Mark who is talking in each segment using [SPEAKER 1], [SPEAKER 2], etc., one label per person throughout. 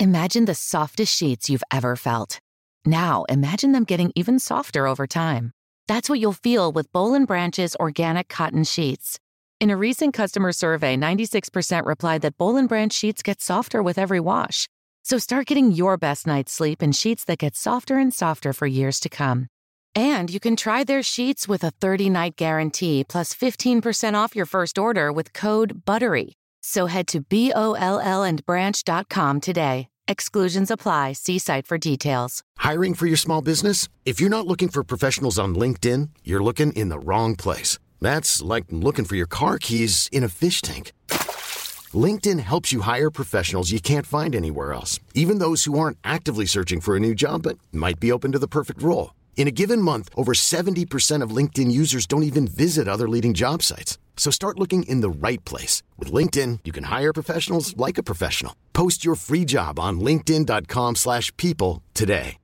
[SPEAKER 1] Imagine the softest sheets you've ever felt. Now, imagine them getting even softer over time. That's what you'll feel with Boll & Branch's organic cotton sheets. In a recent customer survey, 96% replied that Boll & Branch sheets get softer with every wash. So start getting your best night's sleep in sheets that get softer and softer for years to come. And you can try their sheets with a 30-night guarantee plus 15% off your first order with code BUTTERY. So head to BOLLandbranch.com today. Exclusions apply. See site for details.
[SPEAKER 2] Hiring for your small business? If you're not looking for professionals on LinkedIn, you're looking in the wrong place. That's like looking for your car keys in a fish tank. LinkedIn helps you hire professionals you can't find anywhere else, even those who aren't actively searching for a new job but might be open to the perfect role. In a given month, over 70% of LinkedIn users don't even visit other leading job sites. So start looking in the right place. With LinkedIn, you can hire professionals like a professional. Post your free job on linkedin.com/people today.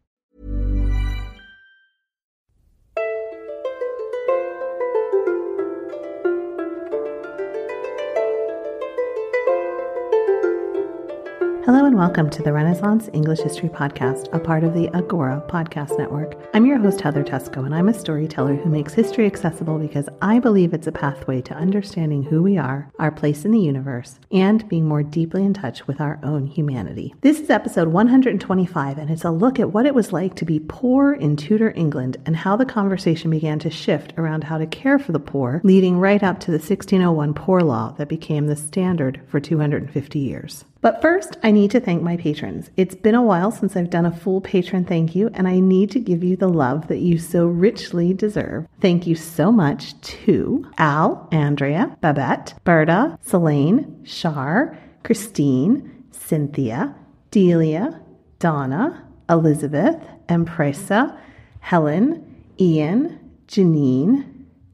[SPEAKER 3] Hello and welcome to the Renaissance English History Podcast, a part of the Agora Podcast Network. I'm your host, Heather Teysko, and I'm a storyteller who makes history accessible because I believe it's a pathway to understanding who we are, our place in the universe, and being more deeply in touch with our own humanity. This is episode 125, and it's a look at what it was like to be poor in Tudor England and how the conversation began to shift around how to care for the poor, leading right up to the 1601 Poor Law that became the standard for 250 years. But first, I need to thank my patrons. It's been a while since I've done a full patron thank you, and I need to give you the love that you so richly deserve. Thank you so much to Al, Andrea, Babette, Berta, Selene, Shar, Christine, Cynthia, Delia, Donna, Elizabeth, Empresa, Helen, Ian, Janine,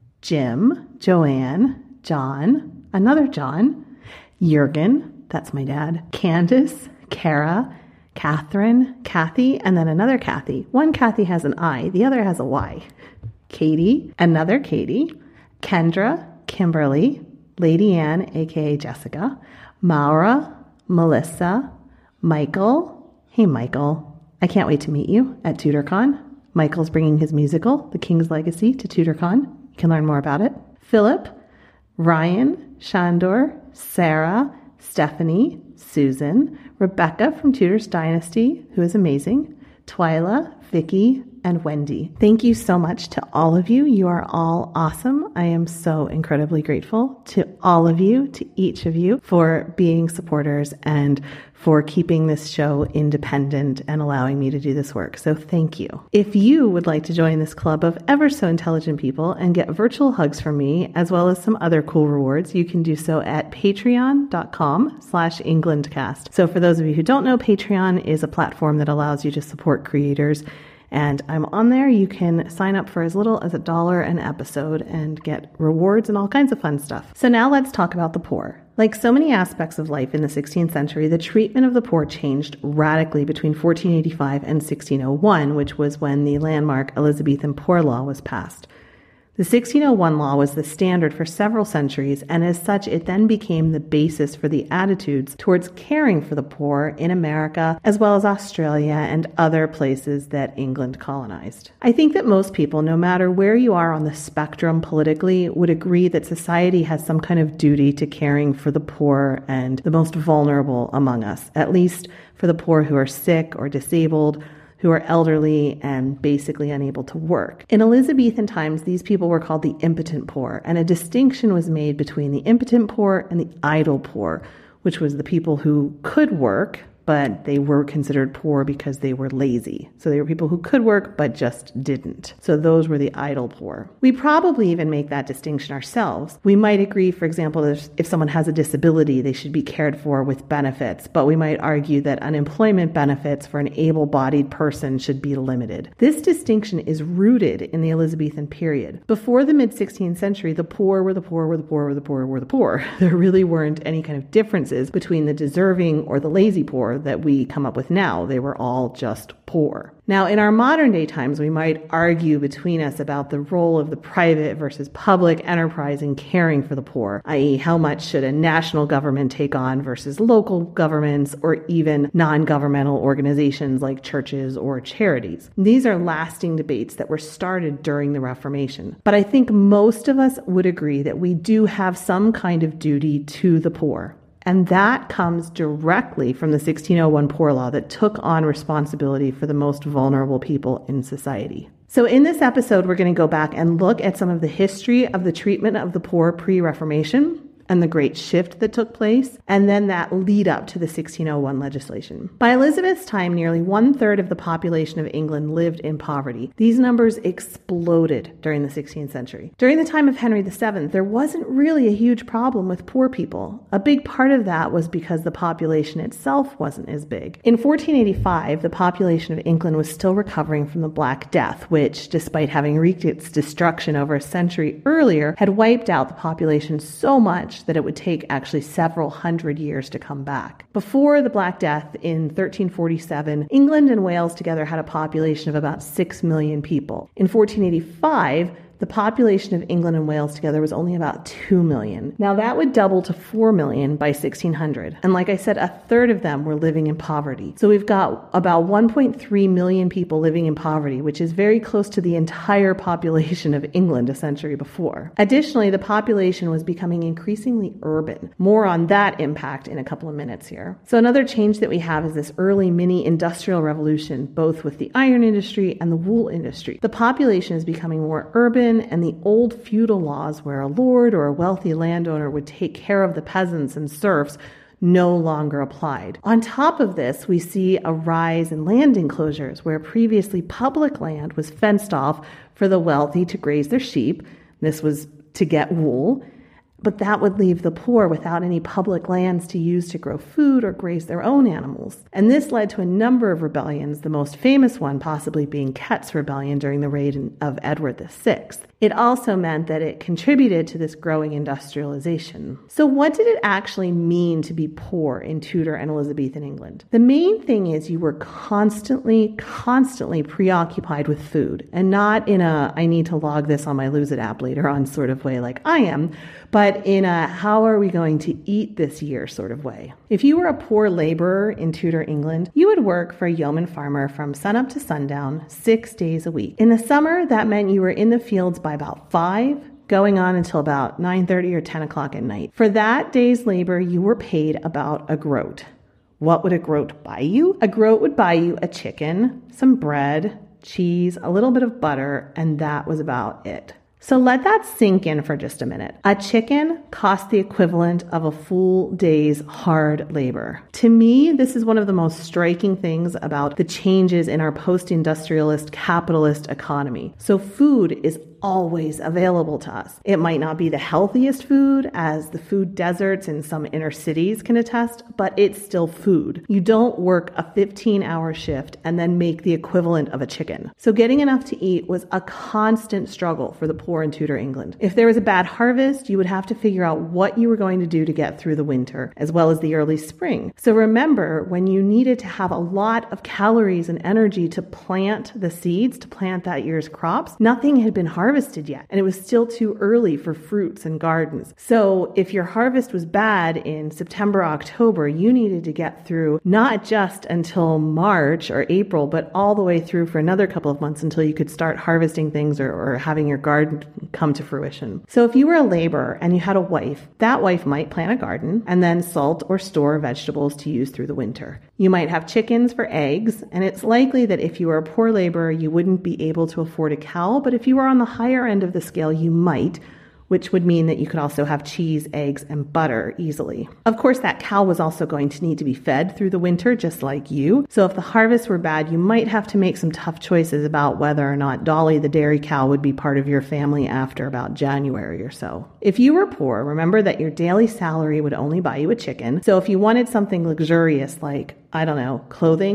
[SPEAKER 3] Jim, Joanne, John, another John, Jurgen, that's my dad, Candace, Kara, Catherine, Kathy, and then another Kathy. One Kathy has an I, the other has a Y. Katie, another Katie, Kendra, Kimberly, Lady Ann, aka Jessica, Maura, Melissa, Michael. Hey, Michael. I can't wait to meet you at TudorCon. Michael's bringing his musical, The King's Legacy, to TudorCon. You can learn more about it. Philip, Ryan, Shandor, Sarah, Stephanie, Susan, Rebecca from Tudor's Dynasty, who is amazing, Twyla, Vicky, and Wendy. Thank you so much to all of you. You are all awesome. I am so incredibly grateful to all of you, to each of you, for being supporters and for keeping this show independent and allowing me to do this work. So thank you. If you would like to join this club of ever so intelligent people and get virtual hugs from me, as well as some other cool rewards, you can do so at patreon.com/EnglandCast. So for those of you who don't know, Patreon is a platform that allows you to support creators. And I'm on there. You can sign up for as little as $1 an episode and get rewards and all kinds of fun stuff. So now let's talk about the poor. Like so many aspects of life in the 16th century, the treatment of the poor changed radically between 1485 and 1601, which was when the landmark Elizabethan Poor Law was passed. The 1601 law was the standard for several centuries, and as such, it then became the basis for the attitudes towards caring for the poor in America, as well as Australia and other places that England colonized. I think that most people, no matter where you are on the spectrum politically, would agree that society has some kind of duty to caring for the poor and the most vulnerable among us, at least for the poor who are sick or disabled, who are elderly and basically unable to work. In Elizabethan times, these people were called the impotent poor, and a distinction was made between the impotent poor and the idle poor, which was the people who could work, but they were considered poor because they were lazy. So they were people who could work, but just didn't. So those were the idle poor. We probably even make that distinction ourselves. We might agree, for example, that if someone has a disability, they should be cared for with benefits, but we might argue that unemployment benefits for an able-bodied person should be limited. This distinction is rooted in the Elizabethan period. Before the mid-16th century, the poor were the poor were the poor were the poor were the poor. There really weren't any kind of differences between the deserving or the lazy poor. poor that we come up with now. They were all just poor. Now, in our modern day times, we might argue between us about the role of the private versus public enterprise in caring for the poor, i.e. how much should a national government take on versus local governments or even non-governmental organizations like churches or charities. These are lasting debates that were started during the Reformation. But I think most of us would agree that we do have some kind of duty to the poor. And that comes directly from the 1601 Poor Law that took on responsibility for the most vulnerable people in society. So in this episode, we're going to go back and look at some of the history of the treatment of the poor pre-Reformation and the great shift that took place, and then that lead up to the 1601 legislation. By Elizabeth's time, nearly 1/3 of the population of England lived in poverty. These numbers exploded during the 16th century. During the time of Henry VII, there wasn't really a huge problem with poor people. A big part of that was because the population itself wasn't as big. In 1485, the population of England was still recovering from the Black Death, which, despite having wreaked its destruction over a century earlier, had wiped out the population so much that it would take actually several hundred years to come back. Before the Black Death in 1347, England and Wales together had a population of about 6 million people. In 1485, the population of England and Wales together was only about 2 million. Now that would double to 4 million by 1600. And like I said, 1/3 of them were living in poverty. So we've got about 1.3 million people living in poverty, which is very close to the entire population of England a century before. Additionally, the population was becoming increasingly urban. More on that impact in a couple of minutes here. So another change that we have is this early mini industrial revolution, both with the iron industry and the wool industry. The population is becoming more urban, and the old feudal laws where a lord or a wealthy landowner would take care of the peasants and serfs no longer applied. On top of this, we see a rise in land enclosures where previously public land was fenced off for the wealthy to graze their sheep. This was to get wool. But that would leave the poor without any public lands to use to grow food or graze their own animals. And this led to a number of rebellions, the most famous one possibly being Kett's Rebellion during the reign of Edward VI. It also meant that it contributed to this growing industrialization. So what did it actually mean to be poor in Tudor and Elizabethan England? The main thing is you were constantly preoccupied with food, and not in a I need to log this on my Lose It app later on sort of way like I am, but in a how are we going to eat this year sort of way. If you were a poor laborer in Tudor England, you would work for a yeoman farmer from sunup to sundown 6 days a week. In the summer, that meant you were in the fields by about 5, going on until about 9:30 or 10 o'clock at night. For that day's labor, you were paid about a groat. What would a groat buy you? A groat would buy you a chicken, some bread, cheese, a little bit of butter, and that was about it. So let that sink in for just a minute. A chicken cost the equivalent of a full day's hard labor. To me, this is one of the most striking things about the changes in our post-industrialist capitalist economy. So food is always available to us. It might not be the healthiest food, as the food deserts in some inner cities can attest, but it's still food. You don't work a 15-hour shift and then make the equivalent of a chicken. So getting enough to eat was a constant struggle for the poor in Tudor England. If there was a bad harvest, you would have to figure out what you were going to do to get through the winter, as well as the early spring. So remember, when you needed to have a lot of calories and energy to plant the seeds, to plant that year's crops, nothing had been harvested yet, and it was still too early for fruits and gardens. So if your harvest was bad in September, October, you needed to get through not just until March or April, but all the way through for another couple of months until you could start harvesting things or having your garden come to fruition. So if you were a laborer and you had a wife, that wife might plant a garden and then salt or store vegetables to use through the winter. You might have chickens for eggs, and it's likely that if you were a poor laborer, you wouldn't be able to afford a cow, but if you were on the higher end of the scale, you might, which would mean that you could also have cheese, eggs, and butter easily. Of course, that cow was also going to need to be fed through the winter, just like you. So if the harvests were bad, you might have to make some tough choices about whether or not Dolly the dairy cow would be part of your family after about January or so. If you were poor, remember that your daily salary would only buy you a chicken. So if you wanted something luxurious like, I don't know, clothing,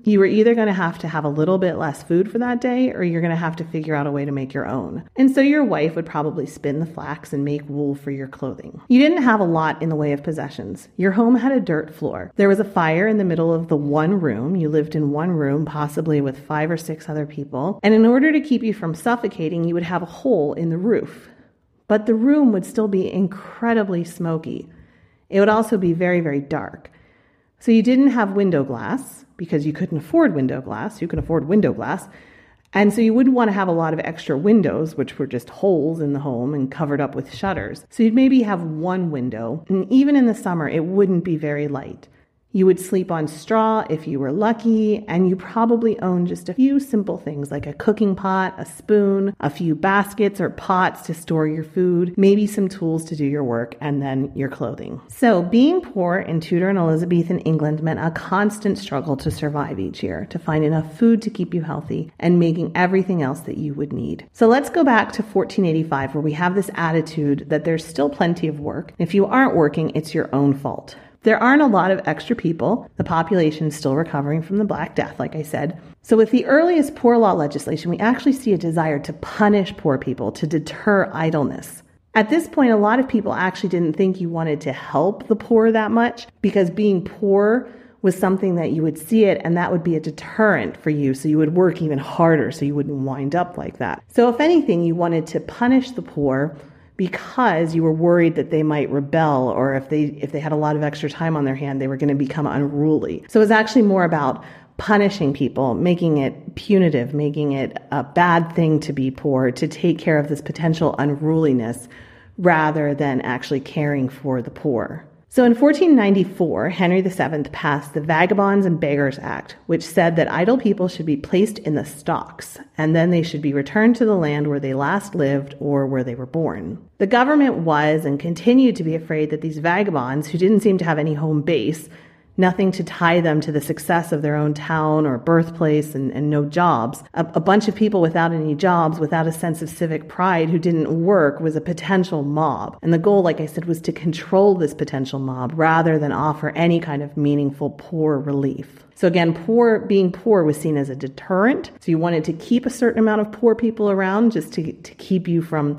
[SPEAKER 3] you were either going to have a little bit less food for that day, or you're going to have to figure out a way to make your own. And so your wife would probably spin the flax and make wool for your clothing. You didn't have a lot in the way of possessions. Your home had a dirt floor. There was a fire in the middle of the one room. You lived in one room, possibly with 5 or 6 other people. And in order to keep you from suffocating, you would have a hole in the roof. But the room would still be incredibly smoky. It would also be very, very dark. So you didn't have window glass because you couldn't afford window glass. You can afford window glass. And so you wouldn't want to have a lot of extra windows, which were just holes in the home and covered up with shutters. So you'd maybe have one window. And even in the summer, it wouldn't be very light. You would sleep on straw if you were lucky, and you probably owned just a few simple things like a cooking pot, a spoon, a few baskets or pots to store your food, maybe some tools to do your work, and then your clothing. So being poor in Tudor and Elizabethan England meant a constant struggle to survive each year, to find enough food to keep you healthy, and making everything else that you would need. So let's go back to 1485, where we have this attitude that there's still plenty of work. If you aren't working, it's your own fault. There aren't a lot of extra people. The population's still recovering from the Black Death, like I said. So with the earliest poor law legislation, we actually see a desire to punish poor people, to deter idleness. At this point, a lot of people actually didn't think you wanted to help the poor that much, because being poor was something that you would see it, and that would be a deterrent for you. So you would work even harder so you wouldn't wind up like that. So if anything, you wanted to punish the poor because you were worried that they might rebel, or if they had a lot of extra time on their hand, they were going to become unruly. So it was actually more about punishing people, making it punitive, making it a bad thing to be poor, to take care of this potential unruliness, rather than actually caring for the poor. So in 1494, Henry VII passed the Vagabonds and Beggars Act, which said that idle people should be placed in the stocks, and then they should be returned to the land where they last lived or where they were born. The government was and continued to be afraid that these vagabonds, who didn't seem to have any home base, nothing to tie them to the success of their own town or birthplace, and no jobs. A bunch of people without any jobs, without a sense of civic pride, who didn't work, was a potential mob. And the goal, like I said, was to control this potential mob rather than offer any kind of meaningful poor relief. So again, being poor was seen as a deterrent. So you wanted to keep a certain amount of poor people around just to keep you from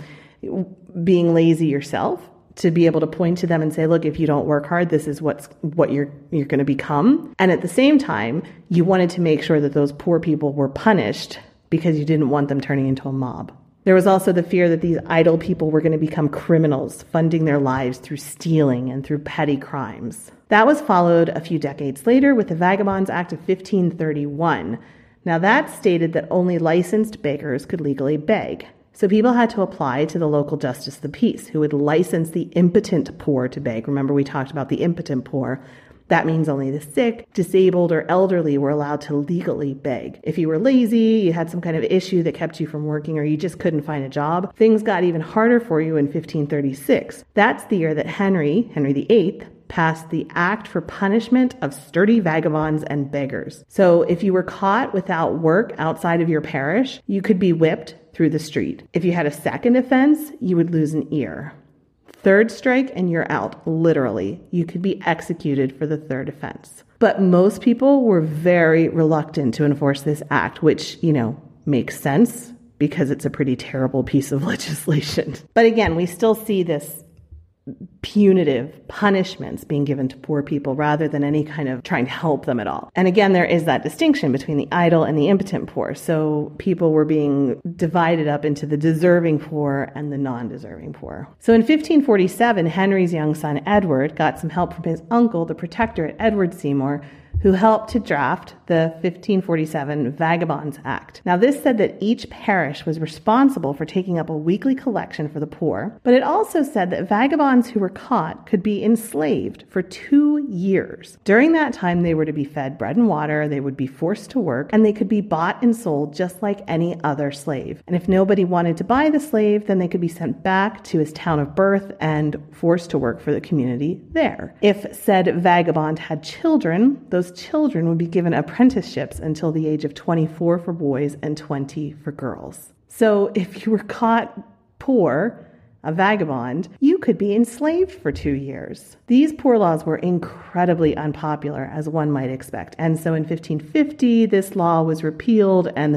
[SPEAKER 3] being lazy yourself, to be able to point to them and say, look, if you don't work hard, this is what you're going to become. And at the same time, you wanted to make sure that those poor people were punished because you didn't want them turning into a mob. There was also the fear that these idle people were going to become criminals, funding their lives through stealing and through petty crimes. That was followed a few decades later with the Vagabonds Act of 1531. Now that stated that only licensed beggars could legally beg. So people had to apply to the local justice of the peace, who would license the impotent poor to beg. Remember, we talked about the impotent poor. That means only the sick, disabled, or elderly were allowed to legally beg. If you were lazy, you had some kind of issue that kept you from working, or you just couldn't find a job, things got even harder for you in 1536. That's the year that Henry VIII, passed the Act for Punishment of Sturdy Vagabonds and Beggars. So if you were caught without work outside of your parish, you could be whipped through the street. If you had a second offense, you would lose an ear. Third strike and you're out, literally. You could be executed for the third offense. But most people were very reluctant to enforce this act, which, makes sense because it's a pretty terrible piece of legislation. But again, we still see this punitive punishments being given to poor people rather than any kind of trying to help them at all. And again, there is that distinction between the idle and the impotent poor. So people were being divided up into the deserving poor and the non-deserving poor. So in 1547, Henry's young son Edward got some help from his uncle, the Protectorate Edward Seymour, who helped to draft the 1547 Vagabonds Act. Now, this said that each parish was responsible for taking up a weekly collection for the poor, but it also said that vagabonds who were caught could be enslaved for 2 years. During that time, they were to be fed bread and water, they would be forced to work, and they could be bought and sold just like any other slave. And if nobody wanted to buy the slave, then they could be sent back to his town of birth and forced to work for the community there. If said vagabond had children, those children would be given apprenticeships until the age of 24 for boys and 20 for girls. So if you were caught poor, a vagabond, you could be enslaved for 2 years. These poor laws were incredibly unpopular, as one might expect. And so in 1550, this law was repealed and the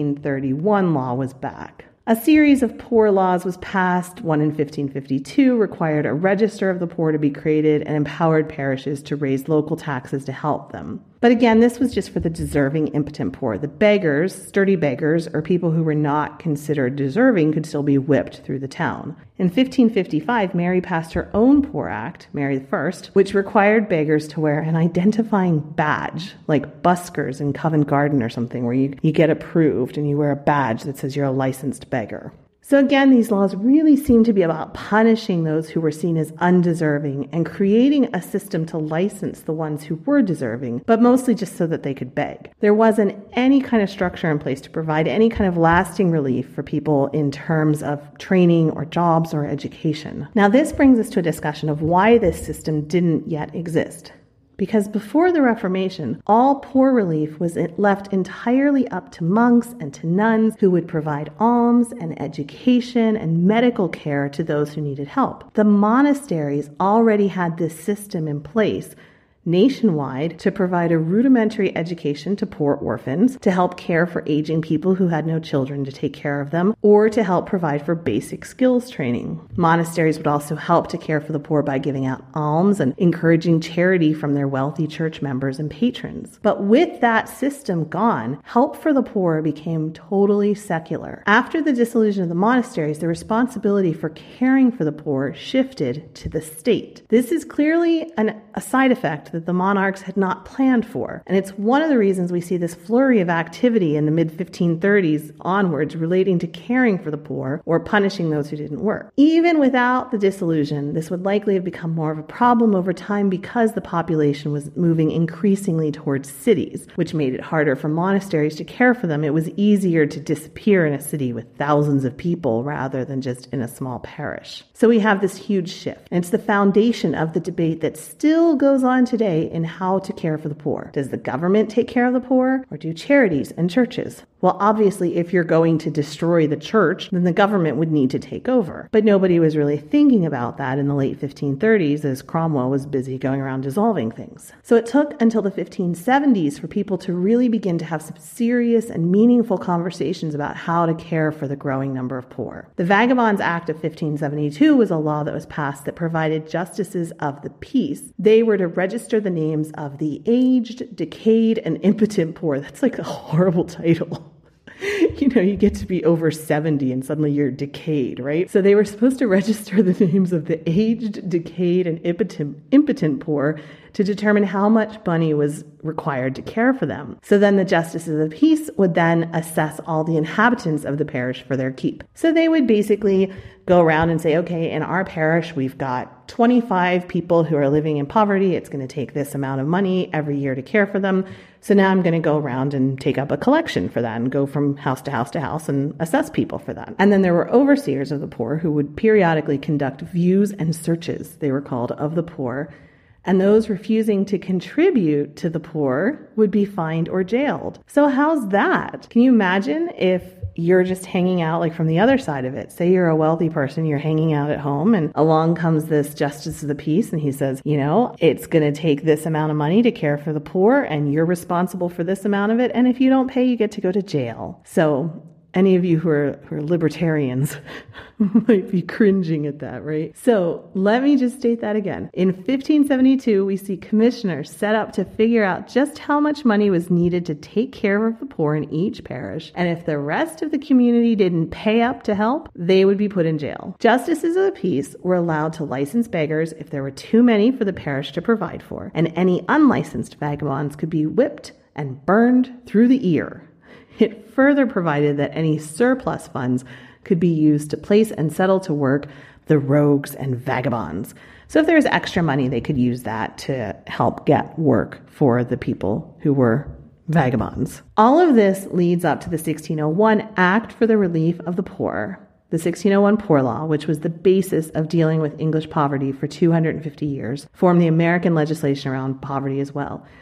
[SPEAKER 3] 1531 law was back. A series of poor laws was passed. One in 1552 required a register of the poor to be created and empowered parishes to raise local taxes to help them. But again, this was just for the deserving impotent poor. The beggars, sturdy beggars, or people who were not considered deserving could still be whipped through the town. In 1555, Mary passed her own Poor Act, Mary I, which required beggars to wear an identifying badge, like buskers in Covent Garden or something, where you get approved and you wear a badge that says you're a licensed beggar. So again, these laws really seem to be about punishing those who were seen as undeserving and creating a system to license the ones who were deserving, but mostly just so that they could beg. There wasn't any kind of structure in place to provide any kind of lasting relief for people in terms of training or jobs or education. Now, this brings us to a discussion of why this system didn't yet exist. Because before the Reformation, all poor relief was left entirely up to monks and to nuns who would provide alms and education and medical care to those who needed help. The monasteries already had this system in place nationwide to provide a rudimentary education to poor orphans, to help care for aging people who had no children to take care of them, or to help provide for basic skills training. Monasteries would also help to care for the poor by giving out alms and encouraging charity from their wealthy church members and patrons. But with that system gone, help for the poor became totally secular. After the dissolution of the monasteries, the responsibility for caring for the poor shifted to the state. This is clearly a side effect that the monarchs had not planned for. And it's one of the reasons we see this flurry of activity in the mid-1530s onwards relating to caring for the poor or punishing those who didn't work. Even without the dissolution, this would likely have become more of a problem over time because the population was moving increasingly towards cities, which made it harder for monasteries to care for them. It was easier to disappear in a city with thousands of people rather than just in a small parish. So we have this huge shift. And it's the foundation of the debate that still goes on today in how to care for the poor. Does the government take care of the poor, or do charities and churches? Well, obviously, if you're going to destroy the church, then the government would need to take over. But nobody was really thinking about that in the late 1530s as Cromwell was busy going around dissolving things. So it took until the 1570s for people to really begin to have some serious and meaningful conversations about how to care for the growing number of poor. The Vagabonds Act of 1572 was a law that was passed that provided justices of the peace. They were to register the names of the aged, decayed, and impotent poor. That's like a horrible title. You know, you get to be over 70 and suddenly you're decayed, right? So they were supposed to register the names of the aged, decayed, and impotent poor to determine how much money was required to care for them. So then the justices of the peace would then assess all the inhabitants of the parish for their keep. So they would basically go around and say, okay, in our parish, we've got 25 people who are living in poverty. It's going to take this amount of money every year to care for them. So now I'm going to go around and take up a collection for that and go from house to house to house and assess people for that. And then there were overseers of the poor who would periodically conduct views and searches, they were called, of the poor. And those refusing to contribute to the poor would be fined or jailed. So how's that? Can you imagine if you're just hanging out like from the other side of it? Say you're a wealthy person, you're hanging out at home, and along comes this justice of the peace, and he says, you know, it's going to take this amount of money to care for the poor, and you're responsible for this amount of it, and if you don't pay, you get to go to jail. So any of you who are libertarians might be cringing at that, right? So let me just state that again. In 1572, we see commissioners set up to figure out just how much money was needed to take care of the poor in each parish. And if the rest of the community didn't pay up to help, they would be put in jail. Justices of the peace were allowed to license beggars if there were too many for the parish to provide for. And any unlicensed vagabonds could be whipped and burned through the ear. It further provided that any surplus funds could be used to place and settle to work the rogues and vagabonds. So if there was extra money, they could use that to help get work for the people who were vagabonds. All of this leads up to the 1601 Act for the Relief of the Poor, the 1601 Poor Law, which was the basis of dealing with English poverty for 250 years, formed the American legislation around poverty as well.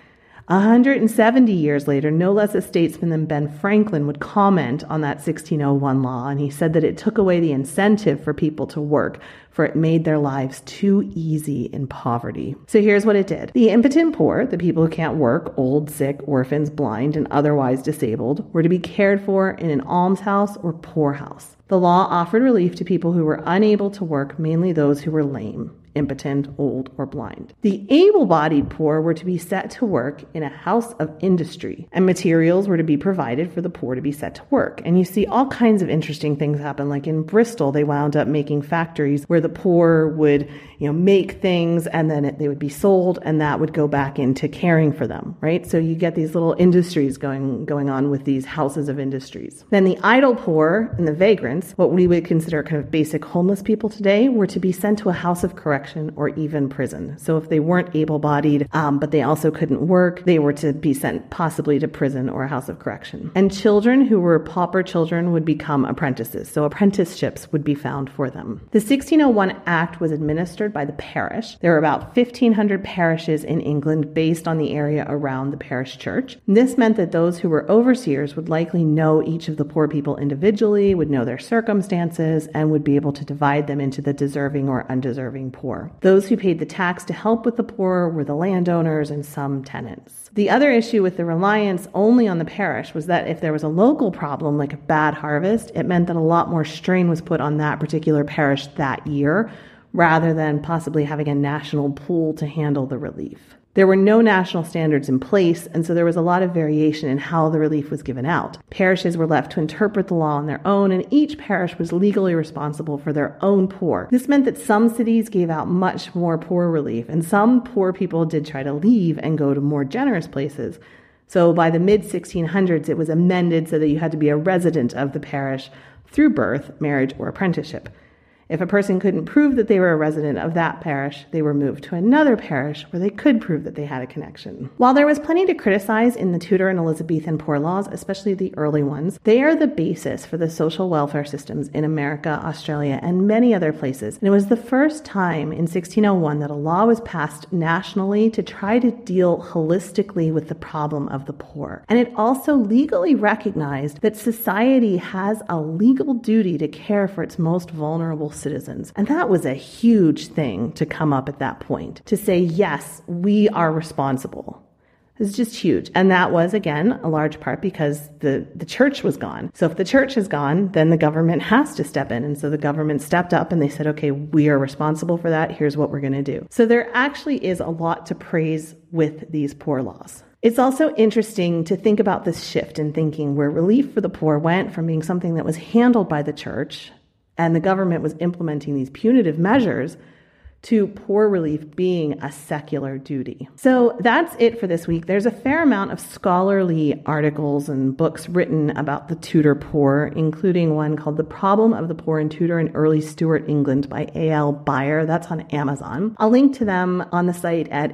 [SPEAKER 3] 170 years later, no less a statesman than Ben Franklin would comment on that 1601 law, and he said that it took away the incentive for people to work, for it made their lives too easy in poverty. So here's what it did. The impotent poor, the people who can't work, old, sick, orphans, blind, and otherwise disabled, were to be cared for in an almshouse or poorhouse. The law offered relief to people who were unable to work, mainly those who were lame, impotent, old, or blind. The able-bodied poor were to be set to work in a house of industry, and materials were to be provided for the poor to be set to work. And you see all kinds of interesting things happen. Like in Bristol, they wound up making factories where the poor would, make things, and then they would be sold, and that would go back into caring for them, right? So you get these little industries going on with these houses of industries. Then the idle poor and the vagrants, what we would consider kind of basic homeless people today, were to be sent to a house of correction or even prison. So if they weren't able-bodied, but they also couldn't work, they were to be sent possibly to prison or a house of correction. And children who were pauper children would become apprentices. So apprenticeships would be found for them. The 1601 Act was administered by the parish. There were about 1,500 parishes in England based on the area around the parish church. And this meant that those who were overseers would likely know each of the poor people individually, would know their circumstances, and would be able to divide them into the deserving or undeserving poor. Those who paid the tax to help with the poor were the landowners and some tenants. The other issue with the reliance only on the parish was that if there was a local problem, like a bad harvest, it meant that a lot more strain was put on that particular parish that year, rather than possibly having a national pool to handle the relief. There were no national standards in place, and so there was a lot of variation in how the relief was given out. Parishes were left to interpret the law on their own, and each parish was legally responsible for their own poor. This meant that some cities gave out much more poor relief, and some poor people did try to leave and go to more generous places. So by the mid-1600s, it was amended so that you had to be a resident of the parish through birth, marriage, or apprenticeship. If a person couldn't prove that they were a resident of that parish, they were moved to another parish where they could prove that they had a connection. While there was plenty to criticize in the Tudor and Elizabethan poor laws, especially the early ones, they are the basis for the social welfare systems in America, Australia, and many other places. And it was the first time in 1601 that a law was passed nationally to try to deal holistically with the problem of the poor. And it also legally recognized that society has a legal duty to care for its most vulnerable citizens. And that was a huge thing to come up at that point, to say, yes, we are responsible. It's just huge. And that was, again, a large part because the church was gone. So if the church is gone, then the government has to step in. And so the government stepped up and they said, okay, we are responsible for that. Here's what we're going to do. So there actually is a lot to praise with these poor laws. It's also interesting to think about this shift in thinking where relief for the poor went from being something that was handled by the church and the government was implementing these punitive measures to poor relief being a secular duty. So that's it for this week. There's a fair amount of scholarly articles and books written about the Tudor poor, including one called The Problem of the Poor in Tudor and Early Stuart England by A.L. Beyer. That's on Amazon. I'll link to them on the site at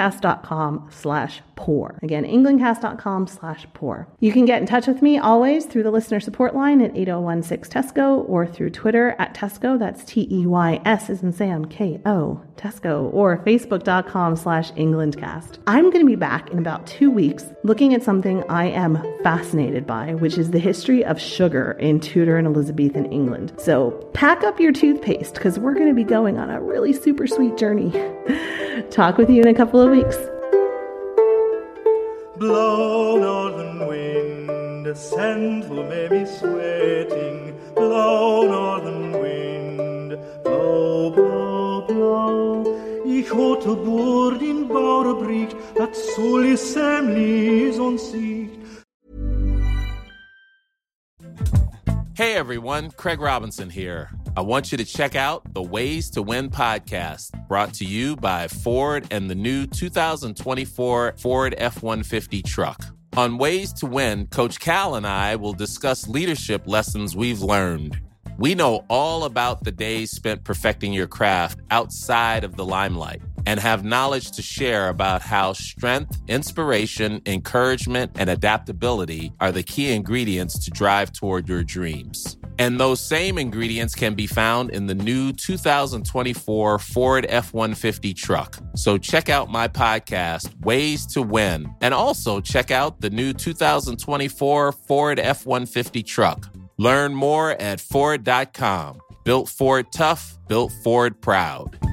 [SPEAKER 3] englandcast.com/poor. Again, englandcast.com/poor. You can get in touch with me always through the listener support line at 8016-TESCO or through Twitter at Tesco. That's TEYS as in Sam, K-O. Tesco, or facebook.com/EnglandCast. I'm going to be back in about 2 weeks looking at something I am fascinated by, which is the history of sugar in Tudor and Elizabethan England. So pack up your toothpaste because we're going to be going on a really super sweet journey. Talk with you in a couple of weeks.
[SPEAKER 4] Blow, northern wind, send who may be sweating. Blow, northern wind, blow, blow, blow. Ich hatte Bord in Bauerbricht, dat soll ich semlis on sicht.
[SPEAKER 5] Hey everyone, Craig Robinson here. I want you to check out the Ways to Win podcast, brought to you by Ford and the new 2024 Ford F-150 truck. On Ways to Win, Coach Cal and I will discuss leadership lessons we've learned. We know all about the days spent perfecting your craft outside of the limelight and have knowledge to share about how strength, inspiration, encouragement, and adaptability are the key ingredients to drive toward your dreams. And those same ingredients can be found in the new 2024 Ford F-150 truck. So check out my podcast, Ways to Win, and also check out the new 2024 Ford F-150 truck. Learn more at Ford.com. Built Ford tough, built Ford proud.